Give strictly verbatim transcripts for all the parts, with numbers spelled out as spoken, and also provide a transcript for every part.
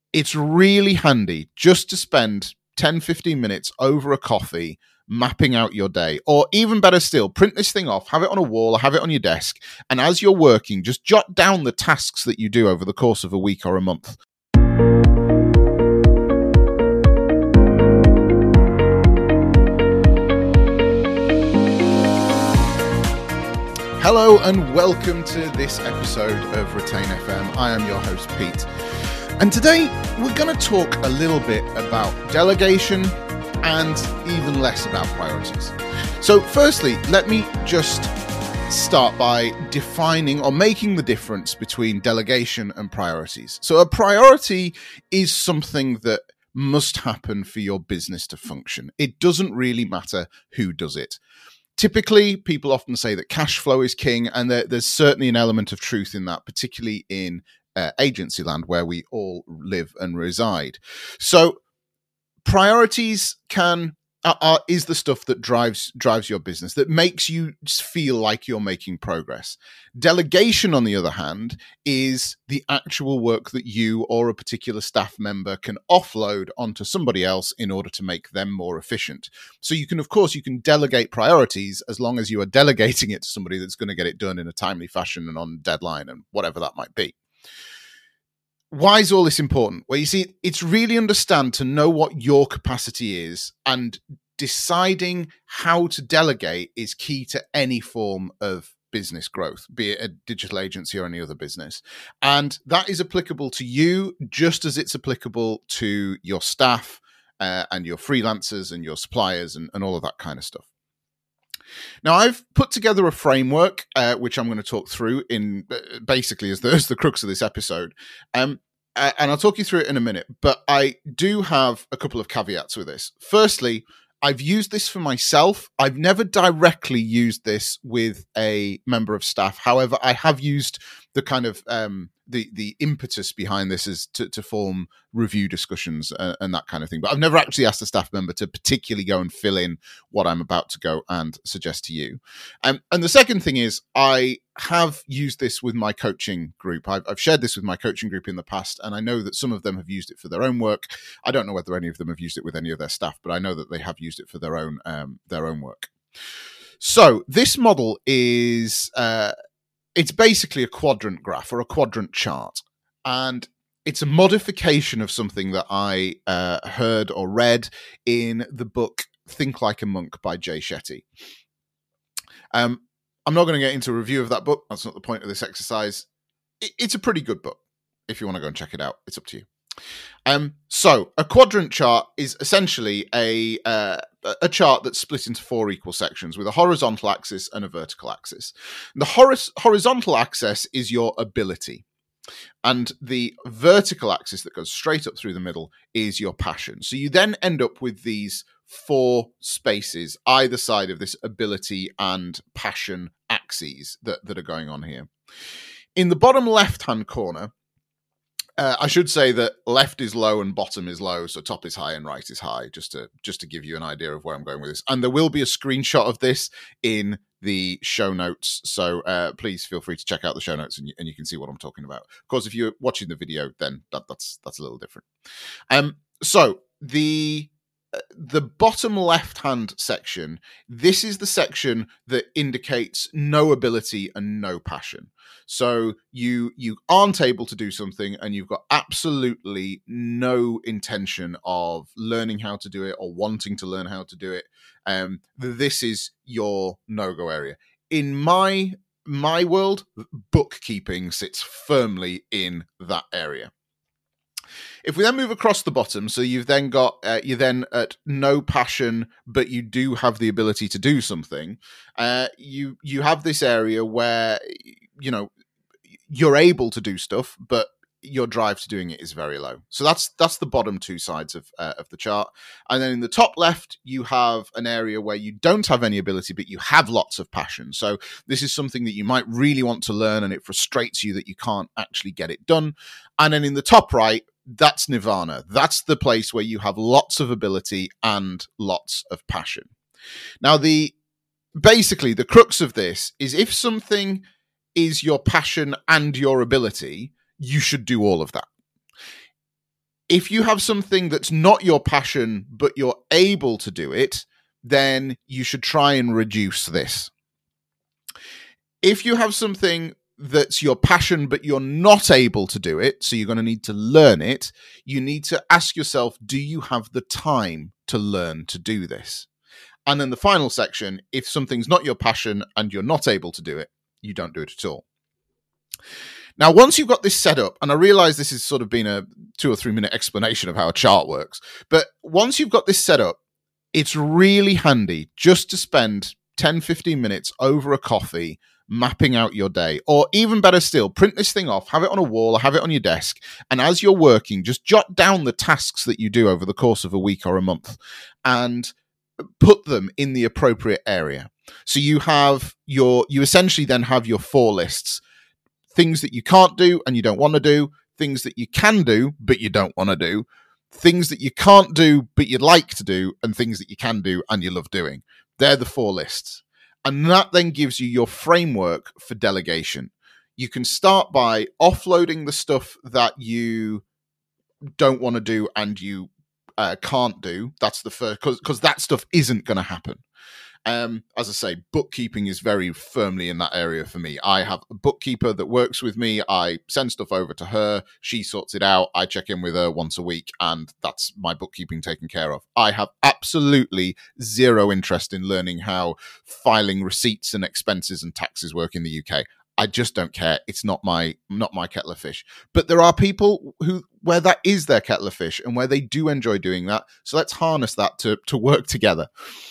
it's really handy just to spend ten, fifteen minutes over a coffee mapping out your day, or even better still, print this thing off, have it on a wall or have it on your desk, and as you're working, just jot down the tasks that you do over the course of a week or a month. Hello and welcome to this episode of Retain F M. I am your host, Pete. And today we're going to talk a little bit about delegation and even less about priorities. So firstly, let me just start by defining or making the difference between delegation and priorities. So a priority is something that must happen for your business to function. It doesn't really matter who does it. Typically, people often say that cash flow is king, and there, there's certainly an element of truth in that, particularly in uh, agency land where we all live and reside. So priorities can are, are, is the stuff that drives drives your business, that makes you feel like you're making progress. Delegation, on the other hand, is the actual work that you or a particular staff member can offload onto somebody else in order to make them more efficient. So you can, of course, you can delegate priorities as long as you are delegating it to somebody that's going to get it done in a timely fashion and on deadline and whatever that might be. Why is all this important? Well, you see, it's really understand to know what your capacity is, and deciding how to delegate is key to any form of business growth, be it a digital agency or any other business. And that is applicable to you just as it's applicable to your staff uh, and your freelancers and your suppliers and, and all of that kind of stuff. Now, I've put together a framework, uh, which I'm going to talk through in uh, basically as the, as the crux of this episode. Um, uh, and I'll talk you through it in a minute, but I do have a couple of caveats with this. Firstly, I've used this for myself. I've never directly used this with a member of staff. However, I have used the kind of um, the the impetus behind this is to, to form review discussions and, and that kind of thing. But I've never actually asked a staff member to particularly go and fill in what I'm about to go and suggest to you. Um, and the second thing is I have used this with my coaching group. I've, I've shared this with my coaching group in the past, and I know that some of them have used it for their own work. I don't know whether any of them have used it with any of their staff, but I know that they have used it for their own um, their own work. So this model is uh, it's basically a quadrant graph or a quadrant chart, and it's a modification of something that I uh, heard or read in the book Think Like a Monk by Jay Shetty. Um, I'm not going to get into a review of that book. That's not the point of this exercise. It's a pretty good book. If you want to go and check it out, it's up to you. Um, so a quadrant chart is essentially a uh, a chart that's split into four equal sections with a horizontal axis and a vertical axis. The hor- horizontal axis is your ability, and the vertical axis that goes straight up through the middle is your passion. So you then end up with these four spaces either side of this ability and passion axes that, that are going on here. In the bottom left-hand corner, uh, I should say that left is low and bottom is low, so top is high and right is high, just to just to give you an idea of where I'm going with this. And there will be a screenshot of this in the show notes, so uh, please feel free to check out the show notes and you, and you can see what I'm talking about. Of course, if you're watching the video, then that, that's that's a little different. Um, so the the bottom left-hand section, this is the section that indicates no ability and no passion. So you you aren't able to do something and you've got absolutely no intention of learning how to do it or wanting to learn how to do it. Um, this is your no-go area. In my my world, bookkeeping sits firmly in that area. If we then move across the bottom, so you've then got, uh, you're then at no passion, but you do have the ability to do something, uh, you you have this area where, you know, you're able to do stuff, but your drive to doing it is very low. So that's that's the bottom two sides of uh, of the chart. And then in the top left, you have an area where you don't have any ability, but you have lots of passion. So this is something that you might really want to learn, and it frustrates you that you can't actually get it done. And then in the top right, that's nirvana. That's the place where you have lots of ability and lots of passion. Now, the basically the crux of this is if something is your passion and your ability, you should do all of that. If you have something that's not your passion, but you're able to do it, then you should try and reduce this. If you have something that's your passion, but you're not able to do it, so you're going to need to learn it, you need to ask yourself, do you have the time to learn to do this? And then the final section, if something's not your passion and you're not able to do it, you don't do it at all. Now, once you've got this set up, and I realize this has sort of been a two or three minute explanation of how a chart works, but once you've got this set up, it's really handy just to spend ten, fifteen minutes over a coffee mapping out your day, or even better still, print this thing off, have it on a wall or have it on your desk. And as you're working, just jot down the tasks that you do over the course of a week or a month and put them in the appropriate area. So you have your, you essentially then have your four lists: things that you can't do and you don't want to do, things that you can do but you don't want to do, things that you can't do but you'd like to do, and things that you can do and you love doing. They're the four lists. And that then gives you your framework for delegation. You can start by offloading the stuff that you don't want to do and you uh, can't do. That's the first, because because that stuff isn't going to happen. Um, as I say, bookkeeping is very firmly in that area for me. I have a bookkeeper that works with me. I send stuff over to her. She sorts it out. I check in with her once a week, and that's my bookkeeping taken care of. I have absolutely zero interest in learning how filing receipts and expenses and taxes work in the U K. I just don't care. It's not my not my kettle of fish. But there are people who where that is their kettle of fish and where they do enjoy doing that. So let's harness that to to work together.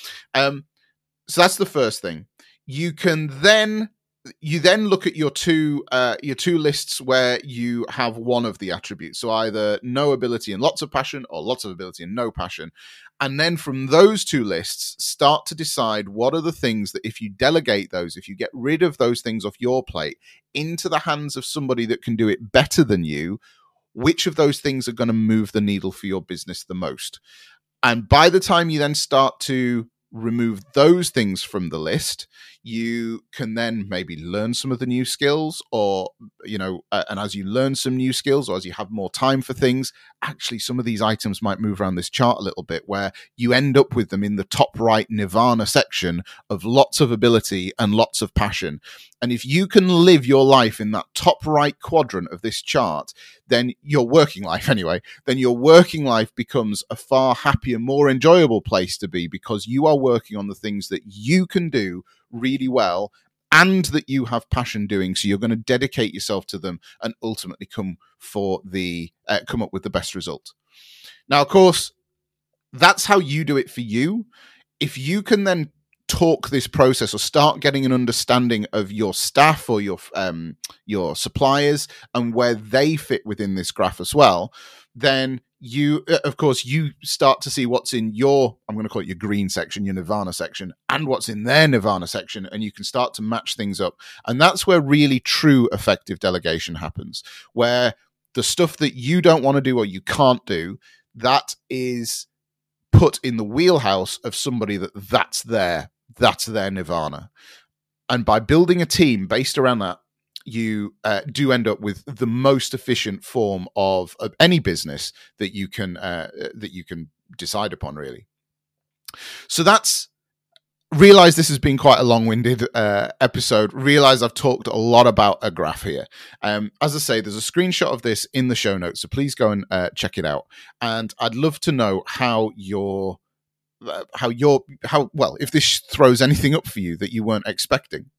Um, So that's the first thing. You can then you then look at your two uh, your two lists where you have one of the attributes. So either no ability and lots of passion, or lots of ability and no passion. And then from those two lists, start to decide what are the things that, if you delegate those, if you get rid of those things off your plate into the hands of somebody that can do it better than you, which of those things are going to move the needle for your business the most. And by the time you then start to remove those things from the list, you can then maybe learn some of the new skills, or, you know, uh, and as you learn some new skills, or as you have more time for things, actually some of these items might move around this chart a little bit, where you end up with them in the top right nirvana section of lots of ability and lots of passion. And if you can live your life in that top right quadrant of this chart, then your working life anyway, then your working life becomes a far happier, more enjoyable place to be, because you are working on the things that you can do really well and that you have passion doing. So you're going to dedicate yourself to them and ultimately come for the uh, come up with the best result. Now, of course, that's how you do it for you. If you can then talk this process or start getting an understanding of your staff or your um, your suppliers and where they fit within this graph as well, then you, of course, you start to see what's in your, I'm going to call it your green section, your nirvana section, and what's in their nirvana section, and you can start to match things up. And that's where really true effective delegation happens, where the stuff that you don't want to do or you can't do, that is put in the wheelhouse of somebody that that's their, that's their nirvana. And by building a team based around that, you uh, do end up with the most efficient form of, of any business that you can uh, that you can decide upon, really. So that's, realize this has been quite a long-winded uh, episode. Realize I've talked a lot about a graph here. Um, as I say, there's a screenshot of this in the show notes, so please go and uh, check it out. And I'd love to know how your uh, how your how well if this throws anything up for you that you weren't expecting.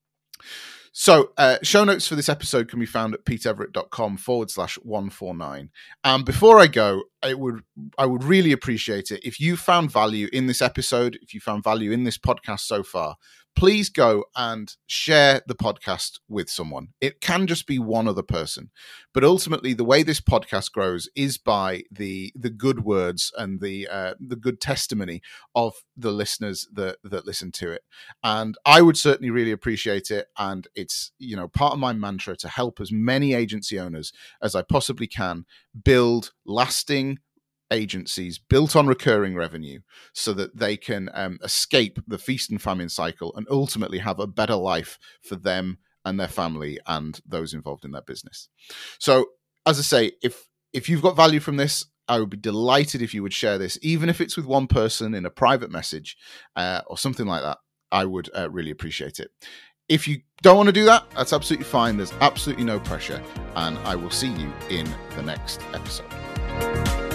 So uh, show notes for this episode can be found at petereverett.com forward slash 149. And before I go, I would I would really appreciate it if you found value in this episode, if you found value in this podcast so far, please go and share the podcast with someone. It can just be one other person. But ultimately, the way this podcast grows is by the the good words and the uh, the good testimony of the listeners that that listen to it. And I would certainly really appreciate it. And it's, you know, part of my mantra to help as many agency owners as I possibly can build lasting agencies built on recurring revenue, so that they can um, escape the feast and famine cycle and ultimately have a better life for them and their family and those involved in their business. So, as I say, if if you've got value from this, I would be delighted if you would share this, even if it's with one person in a private message uh, or something like that. I would uh, really appreciate it. If you don't want to do that, that's absolutely fine. There's absolutely no pressure. And I will see you in the next episode.